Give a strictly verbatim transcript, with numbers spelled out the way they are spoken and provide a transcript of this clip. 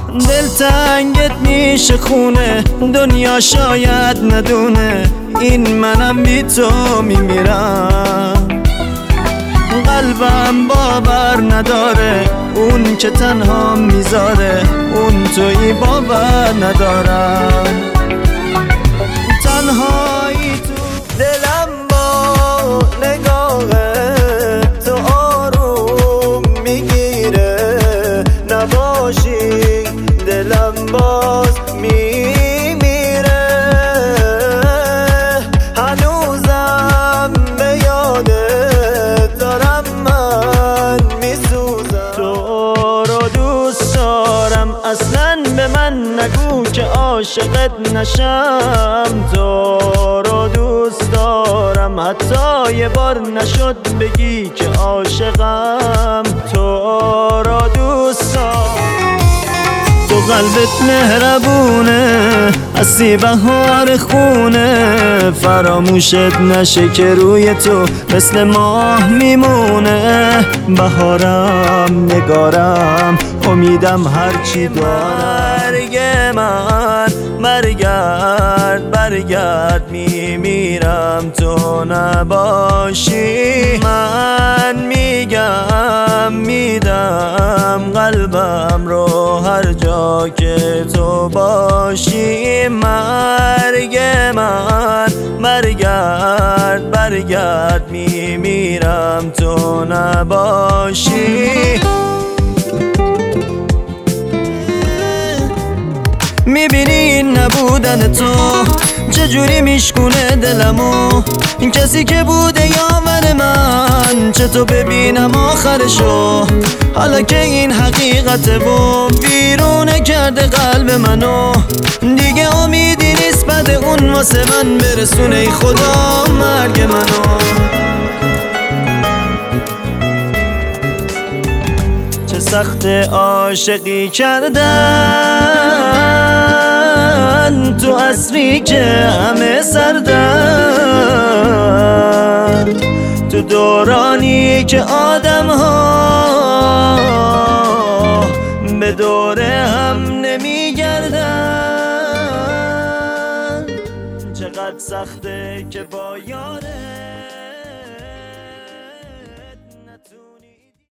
دلتنگت میشه خونه، دنیا شاید ندونه این منم بی تو میمیرم. قلبم باور نداره اون که تنها میذاره، اون تویی باور ندارم. تنهایی تو دلم با نگاه تو آروم میگیره، نباشی دلم باز میمیره. هنوزم به یادت دارم من میسوزم. تو رو دوست دارم، اصلا به من نگو که عاشقت نشم. تو رو دوست دارم، حتی یه بار نشد بگی که عاشقم. تو رو دوست دارم، تو قلبت مهربونه، هستی بهار خونه. فراموشت نشه که روی تو مثل ماه میمونه. بهارم نگارم امیدم هرچی دارم. مرگ من برگرد برگرد میمیرم تو نباشی. من میگم میدم قلبم رو هر جا که تو باشی. مرگ من برگرد برگرد میمیرم تو نباشی. میبینی نبودن تو چجوری میشکونه دلمو، این کسی که بوده یاور من چطور ببینم آخرشو. حالا که این حقیقته و بیرونه کرده قلب منو، دیگه امیدی نیست بعد اون واسه من برسونه. ای خدا مرگ منو. چه سخت عاشقی کردن تو عصری که همه سردن، تو دورانی که آدم ها به دور هم نمی گردن. چقدر سخته که با یاره